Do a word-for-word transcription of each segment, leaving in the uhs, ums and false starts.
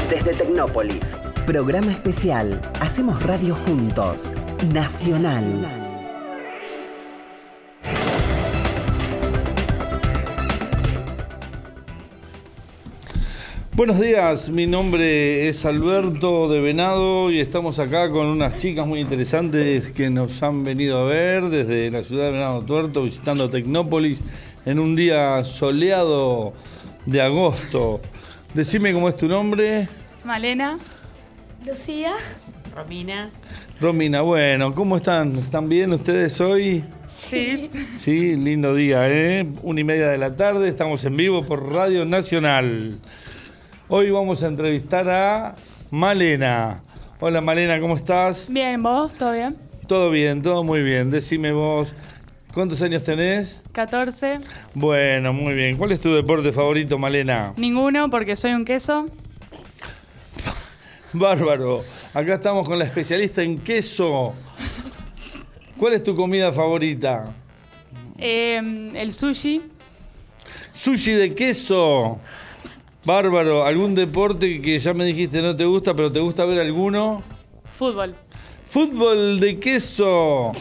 desde Tecnópolis. Programa especial. Hacemos radio juntos. Nacional. Buenos días, mi nombre es Alberto de Venado y estamos acá con unas chicas muy interesantes que nos han venido a ver desde la ciudad de Venado Tuerto, visitando Tecnópolis en un día soleado de agosto. Decime cómo es tu nombre. Malena. Lucía. Romina. Romina, bueno, ¿cómo están? ¿Están bien ustedes hoy? Sí. Sí, lindo día, ¿eh? Una y media de la tarde, estamos en vivo por Radio Nacional. Hoy vamos a entrevistar a Malena. Hola Malena, ¿cómo estás? Bien, ¿vos? ¿Todo bien? Todo bien, todo muy bien. Decime vos, ¿cuántos años tenés? catorce. Bueno, muy bien. ¿Cuál es tu deporte favorito, Malena? Ninguno, porque soy un queso. Bárbaro. Acá estamos con la especialista en queso. ¿Cuál es tu comida favorita? Eh, el sushi. Sushi de queso. Bárbaro. ¿Algún deporte que ya me dijiste no te gusta, pero te gusta ver alguno? Fútbol. Fútbol de queso.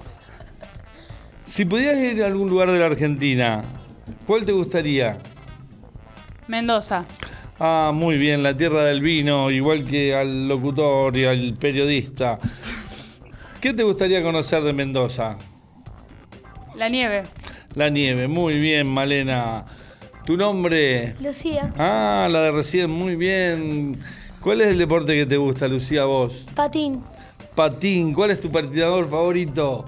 Si pudieras ir a algún lugar de la Argentina, ¿cuál te gustaría? Mendoza. Ah, muy bien, la tierra del vino, igual que al locutor y al periodista. ¿Qué te gustaría conocer de Mendoza? La nieve. La nieve, muy bien, Malena. ¿Tu nombre? Lucía. Ah, la de recién, muy bien. ¿Cuál es el deporte que te gusta, Lucía, a vos? Patín. Patín. ¿Cuál es tu patinador favorito?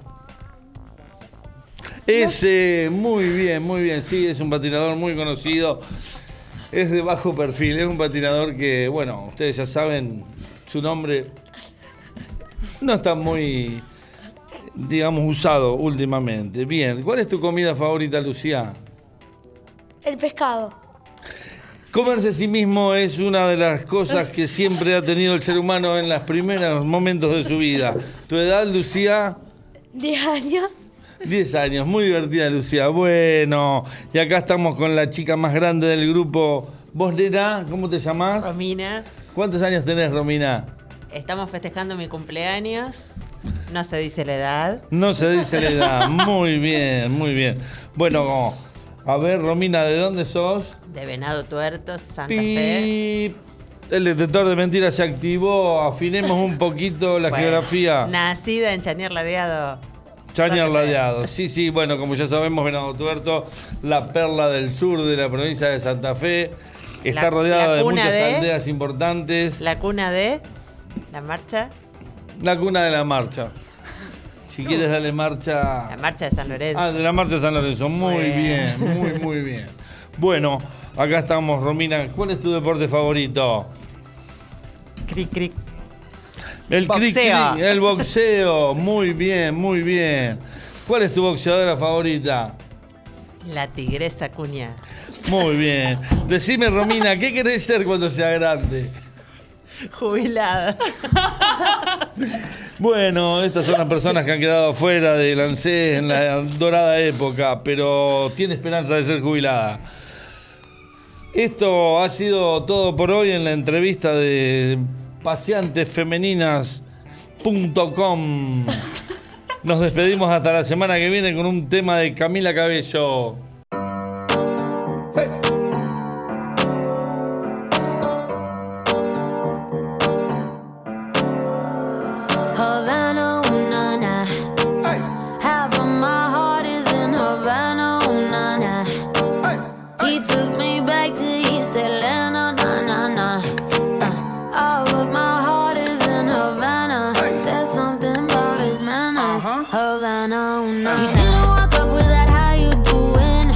Ese, muy bien, muy bien. Sí, es un patinador muy conocido. Es de bajo perfil, es un patinador que, bueno, ustedes ya saben, su nombre no está muy, digamos, usado últimamente. Bien, ¿cuál es tu comida favorita, Lucía? El pescado. Comerse a sí mismo es una de las cosas que siempre ha tenido el ser humano en los primeros momentos de su vida. ¿Tu edad, Lucía? Diez años. Diez años, muy divertida, Lucía. Bueno, y acá estamos con la chica más grande del grupo. ¿Vos, nena, cómo te llamás? Romina. ¿Cuántos años tenés, Romina? Estamos festejando mi cumpleaños. No se dice la edad. No se dice la edad. Muy bien, muy bien. Bueno, a ver, Romina, ¿de dónde sos? De Venado Tuerto, Santa Fe. Pip. El detector de mentiras se activó. Afinemos un poquito la Bueno, geografía. Nacida en Chanier Ladeado. Chañar Ladeado. Sí, sí, bueno, como ya sabemos, Venado Tuerto, la perla del sur de la provincia de Santa Fe. Está La- rodeada la de cuna muchas de- aldeas importantes. La cuna de la marcha. La cuna de la marcha. Si quieres darle marcha... La marcha de San Lorenzo. Ah, de la marcha de San Lorenzo. Muy Bueno. bien, muy, muy bien. Bueno, acá estamos, Romina. ¿Cuál es tu deporte favorito? Cric, cric. El cric, Boxeo. cric, el boxeo. Muy bien, muy bien. ¿Cuál es tu boxeadora favorita? La tigresa cuña. Muy bien. Decime, Romina, ¿qué querés ser cuando sea grande? Jubilada. Bueno, estas son las personas que han quedado fuera del ANSES en la dorada época, pero tiene esperanza de ser jubilada. Esto ha sido todo por hoy en la entrevista de paseantes femeninas punto com. Nos despedimos hasta la semana que viene con un tema de Camila Cabello. Havana, ooh, na, na. Half of my heart is in Havana, ooh, na, na. He took me back to East Atlanta, na, na, na. Uh, all of my heart is in Havana. There's something about his manners. Havana, ooh, na, na. He didn't walk up with that how you doing.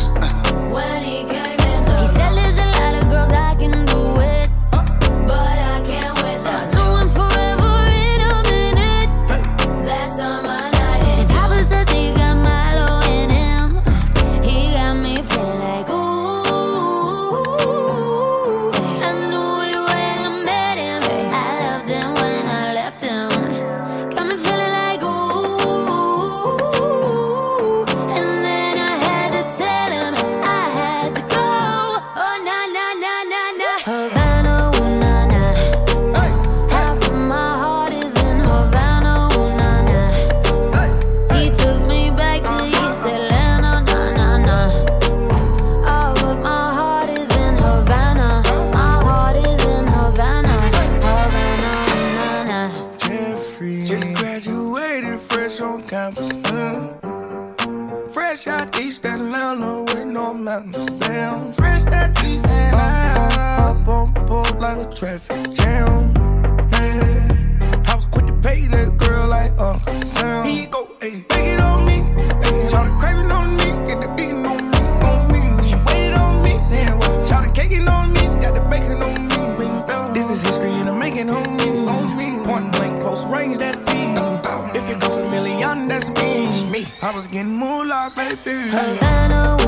on campus. Mm. Fresh out East Atlanta with no mountains. Damn, fresh out East Atlanta. Up, up on board like a traffic jam. Man, I was quick to pay that girl like Uncle Sam. Here you go, ayy, take it on me. Ayy, shout craving on me, get the beating on me, on me. She waited on me, damn, well, shout caking on me, got the bacon on me. This is history and I'm making on me, on me. Point blank, close range, that feed. If it goes a million, that's me. me. I was getting moolah, baby. Havana